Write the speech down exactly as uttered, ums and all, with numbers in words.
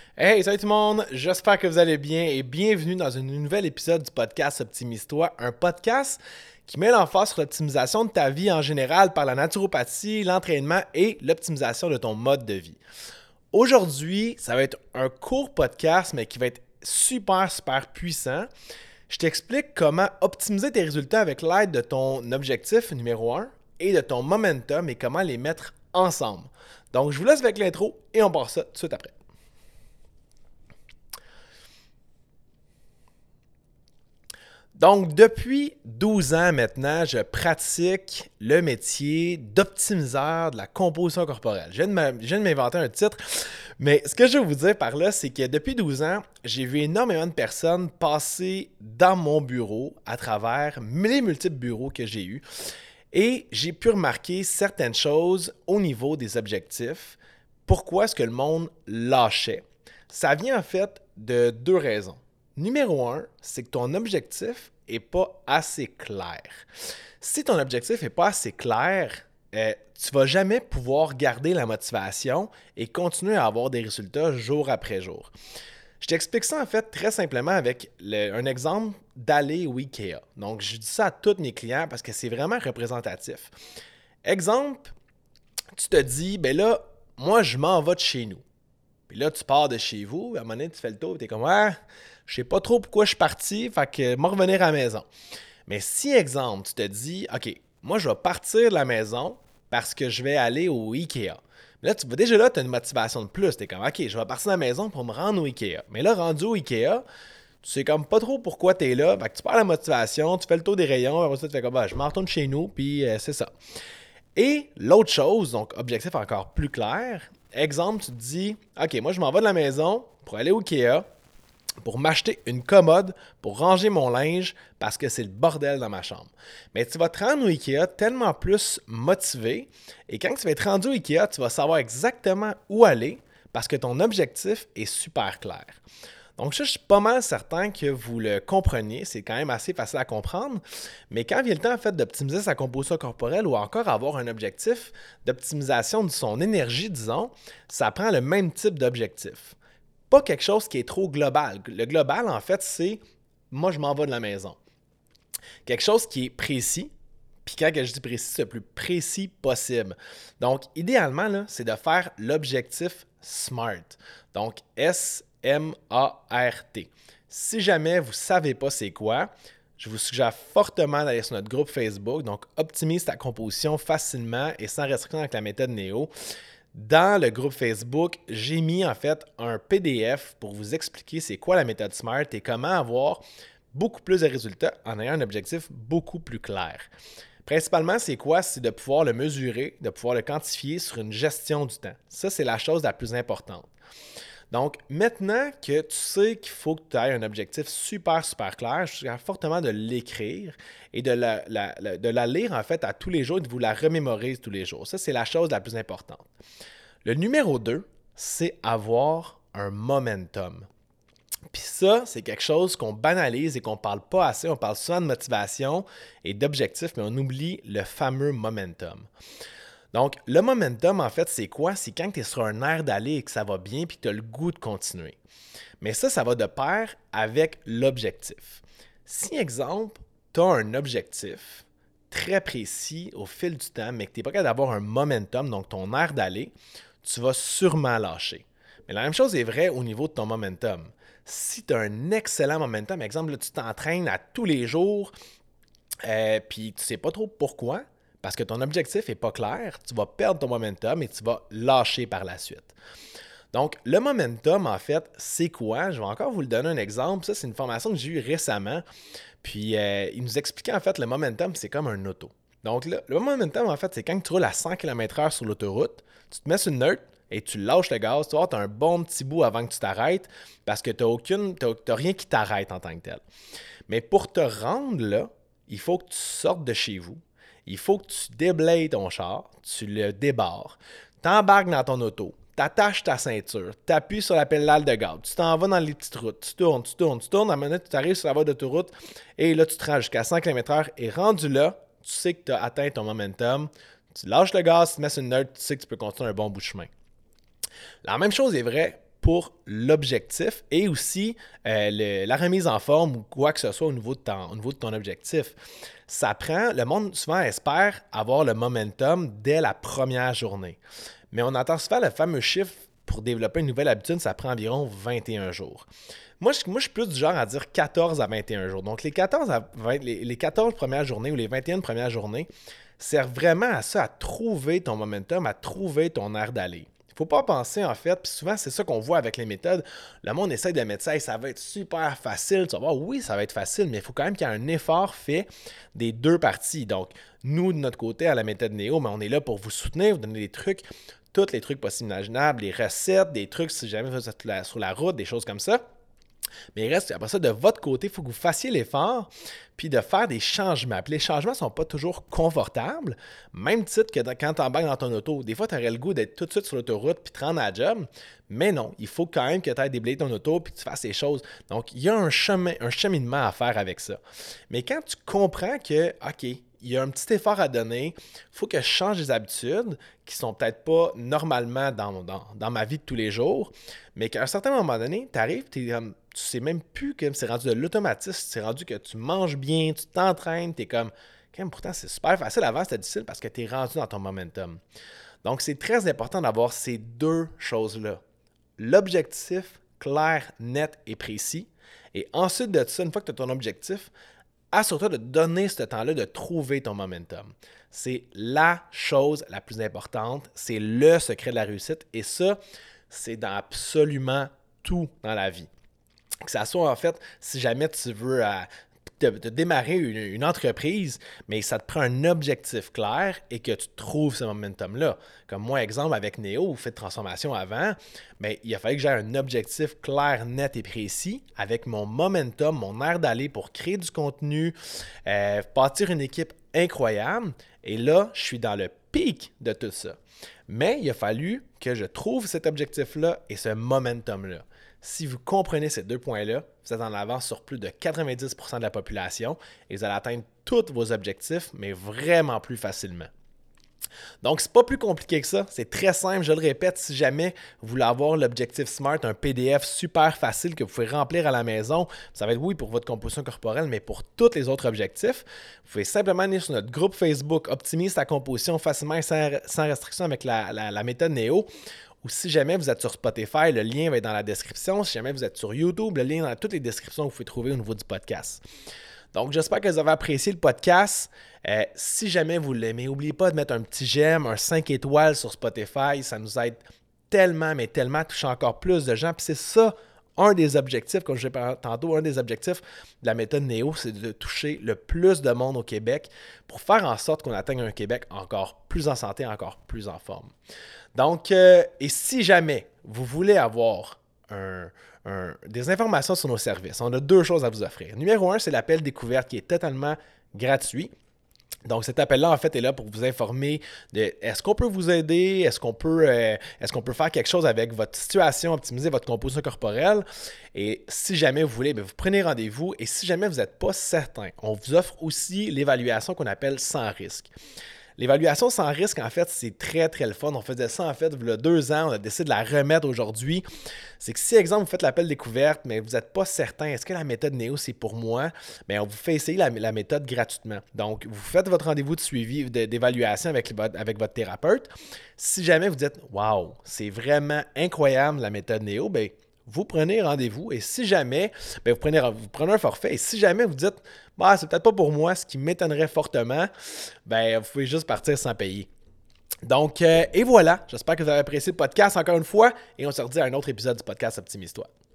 Hey, salut tout le monde, j'espère que vous allez bien et bienvenue dans un nouvel épisode du podcast Optimise-toi, un podcast qui met l'emphase sur l'optimisation de ta vie en général par la naturopathie, l'entraînement et l'optimisation de ton mode de vie. Aujourd'hui, ça va être un court podcast, mais qui va être super, super puissant. Je t'explique comment optimiser tes résultats avec l'aide de ton objectif numéro un et de ton momentum et comment les mettre ensemble. Donc, je vous laisse avec l'intro et on part ça tout de suite après. Donc, depuis douze ans maintenant, je pratique le métier d'optimiseur de la composition corporelle. Je viens de m'inventer un titre, mais ce que je veux vous dire par là, c'est que depuis douze ans, j'ai vu énormément de personnes passer dans mon bureau à travers les multiples bureaux que j'ai eus et j'ai pu remarquer certaines choses au niveau des objectifs. Pourquoi est-ce que le monde lâchait? Ça vient en fait de deux raisons. Numéro un, c'est que ton objectif n'est pas assez clair. Si ton objectif n'est pas assez clair, euh, tu ne vas jamais pouvoir garder la motivation et continuer à avoir des résultats jour après jour. Je t'explique ça en fait très simplement avec le, un exemple d'aller au IKEA. Donc, je dis ça à tous mes clients parce que c'est vraiment représentatif. Exemple, tu te dis, ben là, moi, je m'en vais de chez nous. Puis là, tu pars de chez vous, à un moment donné, tu fais le tour, tu es comme, ah, je sais pas trop pourquoi je suis parti, fait que moi revenir à la maison. Mais si, exemple, tu te dis, OK, moi, je vais partir de la maison parce que je vais aller au IKEA. Là, tu vois, déjà là, tu as une motivation de plus. Tu es comme, OK, je vais partir de la maison pour me rendre au IKEA. Mais là, rendu au IKEA, tu sais comme pas trop pourquoi tu es là. Fait que tu perds la motivation, tu fais le tour des rayons, après ça, tu fais comme, ah, je m'en retourne chez nous, puis euh, c'est ça. Et l'autre chose, donc objectif encore plus clair, exemple, tu te dis, OK, moi, je m'en vais de la maison pour aller au IKEA, pour m'acheter une commode, pour ranger mon linge, parce que c'est le bordel dans ma chambre. Mais tu vas te rendre au IKEA tellement plus motivé, et quand tu vas être rendu au IKEA, tu vas savoir exactement où aller, parce que ton objectif est super clair. Donc ça, je suis pas mal certain que vous le compreniez, c'est quand même assez facile à comprendre, mais quand vient le temps en fait d'optimiser sa composition corporelle ou encore avoir un objectif d'optimisation de son énergie, disons, ça prend le même type d'objectif. Pas quelque chose qui est trop global. Le global, en fait, c'est « moi, je m'en vais de la maison ». Quelque chose qui est précis, puis quand je dis précis, c'est le plus précis possible. Donc, idéalement, là, c'est de faire l'objectif SMART. Donc, S M A R T. Si jamais vous ne savez pas c'est quoi, je vous suggère fortement d'aller sur notre groupe Facebook. Donc, optimise ta composition facilement et sans restriction avec la méthode Néo. Dans le groupe Facebook, j'ai mis en fait un P D F pour vous expliquer c'est quoi la méthode SMART et comment avoir beaucoup plus de résultats en ayant un objectif beaucoup plus clair. Principalement, c'est quoi? C'est de pouvoir le mesurer, de pouvoir le quantifier sur une gestion du temps. Ça, c'est la chose la plus importante. Donc, maintenant que tu sais qu'il faut que tu aies un objectif super, super clair, je suggère fortement de l'écrire et de la, la, la, de la lire en fait à tous les jours et de vous la remémorer tous les jours. Ça, c'est la chose la plus importante. Le numéro deux, c'est avoir un momentum. Puis ça, c'est quelque chose qu'on banalise et qu'on ne parle pas assez. On parle souvent de motivation et d'objectifs, mais on oublie le fameux momentum. Donc, le momentum, en fait, c'est quoi? C'est quand tu es sur un air d'aller et que ça va bien puis que tu as le goût de continuer. Mais ça, ça va de pair avec l'objectif. Si, exemple, tu as un objectif très précis au fil du temps, mais que tu n'es pas capable d'avoir un momentum, donc ton air d'aller, tu vas sûrement lâcher. Mais la même chose est vraie au niveau de ton momentum. Si tu as un excellent momentum, exemple, là, tu t'entraînes à tous les jours, euh, puis tu ne sais pas trop pourquoi, parce que ton objectif n'est pas clair, tu vas perdre ton momentum et tu vas lâcher par la suite. Donc, le momentum, en fait, c'est quoi? Je vais encore vous le donner un exemple. Ça, c'est une formation que j'ai eue récemment. Puis, euh, il nous expliquait, en fait, le momentum, c'est comme un auto. Donc, le, le momentum, en fait, c'est quand tu roules à cent kilomètres heure sur l'autoroute, tu te mets sur une neutre et tu lâches le gaz. Tu vois, tu as un bon petit bout avant que tu t'arrêtes parce que tu n'as rien qui t'arrête en tant que tel. Mais pour te rendre là, il faut que tu sortes de chez vous. Il faut que tu déblayes ton char, tu le débarres, t'embarques dans ton auto, t'attaches ta ceinture, t'appuies sur la pédale de gaz, tu t'en vas dans les petites routes, tu tournes, tu tournes, tu tournes, à un moment donné, tu arrives sur la voie d'autoroute et là, tu te rends jusqu'à cent kilomètres heure et rendu là, tu sais que tu as atteint ton momentum, tu lâches le gaz, tu te mets sur une neutre, tu sais que tu peux continuer un bon bout de chemin. La même chose est vraie pour l'objectif et aussi euh, le, la remise en forme ou quoi que ce soit au niveau, de ton, au niveau de ton objectif. Ça prend, le monde souvent espère avoir le momentum dès la première journée. Mais on entend souvent le fameux chiffre pour développer une nouvelle habitude, ça prend environ vingt et un jours. Moi je, moi, je suis plus du genre à dire quatorze à vingt et un jours. Donc, les quatorze, à vingt, les, les quatorze premières journées ou les vingt et une premières journées servent vraiment à ça, à trouver ton momentum, à trouver ton air d'aller. Il ne faut pas penser, en fait, puis souvent, c'est ça qu'on voit avec les méthodes. Le monde essaie de mettre ça et ça va être super facile. Tu vas voir, oui, ça va être facile, mais il faut quand même qu'il y ait un effort fait des deux parties. Donc, nous, de notre côté, à la méthode Néo, mais on est là pour vous soutenir, vous donner des trucs, tous les trucs possibles imaginables, des recettes, des trucs si jamais vous êtes sur la route, des choses comme ça. Mais il reste, après ça, de votre côté, il faut que vous fassiez l'effort, puis de faire des changements. Puis les changements ne sont pas toujours confortables, même titre que quand tu embarques dans ton auto. Des fois, tu aurais le goût d'être tout de suite sur l'autoroute puis te rendre à la job, mais non, il faut quand même que tu ailles déblayer ton auto puis que tu fasses ces choses. Donc, il y a un chemin, un cheminement à faire avec ça. Mais quand tu comprends que, OK, il y a un petit effort à donner, il faut que je change des habitudes qui sont peut-être pas normalement dans, dans, dans ma vie de tous les jours, mais qu'à un certain moment donné, tu arrives, tu ne sais même plus que c'est rendu de l'automatisme, c'est rendu que tu manges bien, tu t'entraînes, tu es comme, quand même, pourtant c'est super facile, avant c'était difficile parce que tu es rendu dans ton momentum. Donc c'est très important d'avoir ces deux choses-là. L'objectif clair, net et précis, et ensuite de ça, une fois que tu as ton objectif, assure-toi de donner ce temps-là, de trouver ton momentum. C'est la chose la plus importante, c'est le secret de la réussite et ça, c'est dans absolument tout dans la vie. Que ça soit en fait, si jamais tu veux euh, te, te démarrer une, une entreprise, mais ça te prend un objectif clair et que tu trouves ce momentum-là. Comme moi, exemple, avec Néo, vous faites transformation avant, bien, il a fallu que j'ai un objectif clair, net et précis avec mon momentum, mon air d'aller pour créer du contenu, euh, bâtir une équipe incroyable. Et là, je suis dans le pic de tout ça. Mais il a fallu que je trouve cet objectif-là et ce momentum-là. Si vous comprenez ces deux points-là, vous êtes en avance sur plus de quatre-vingt-dix pour cent de la population et vous allez atteindre tous vos objectifs, mais vraiment plus facilement. Donc, c'est pas plus compliqué que ça. C'est très simple. Je le répète, si jamais vous voulez avoir l'objectif SMART, un P D F super facile que vous pouvez remplir à la maison, ça va être oui pour votre composition corporelle, mais pour tous les autres objectifs, vous pouvez simplement aller sur notre groupe Facebook, optimise ta composition facilement et sans, sans restriction avec la, la, la méthode Néo. Ou si jamais vous êtes sur Spotify, le lien va être dans la description. Si jamais vous êtes sur YouTube, le lien est dans toutes les descriptions que vous pouvez trouver au niveau du podcast. Donc, j'espère que vous avez apprécié le podcast. Euh, si jamais vous l'aimez, n'oubliez pas de mettre un petit j'aime, un cinq étoiles sur Spotify. Ça nous aide tellement, mais tellement à toucher encore plus de gens. Puis c'est ça, un des objectifs, comme je l'ai parlé tantôt, un des objectifs de la méthode Néo, c'est de toucher le plus de monde au Québec pour faire en sorte qu'on atteigne un Québec encore plus en santé, encore plus en forme. Donc, euh, et si jamais vous voulez avoir un, un, des informations sur nos services, on a deux choses à vous offrir. Numéro un, c'est l'appel découverte qui est totalement gratuit. Donc, cet appel-là, en fait, est là pour vous informer de est-ce qu'on peut vous aider, est-ce qu'on peut, euh, est-ce qu'on peut faire quelque chose avec votre situation, optimiser votre composition corporelle. Et si jamais vous voulez, bien, vous prenez rendez-vous. Et si jamais vous n'êtes pas certain, on vous offre aussi l'évaluation qu'on appelle sans risque. L'évaluation sans risque, en fait, c'est très, très le fun. On faisait ça, en fait, il y a deux ans. On a décidé de la remettre aujourd'hui. C'est que si, exemple, vous faites l'appel découverte, mais vous n'êtes pas certain, est-ce que la méthode Néo, c'est pour moi? Bien, on vous fait essayer la, la méthode gratuitement. Donc, vous faites votre rendez-vous de suivi, de, d'évaluation avec, avec votre thérapeute. Si jamais vous dites, waouh, c'est vraiment incroyable la méthode Néo, bien, vous prenez rendez-vous et si jamais, bien, vous, prenez, vous prenez un forfait et si jamais vous dites bah, c'est peut-être pas pour moi, ce qui m'étonnerait fortement, bien, vous pouvez juste partir sans payer. Donc, euh, et voilà, j'espère que vous avez apprécié le podcast encore une fois et on se redit à un autre épisode du podcast Optimise-toi.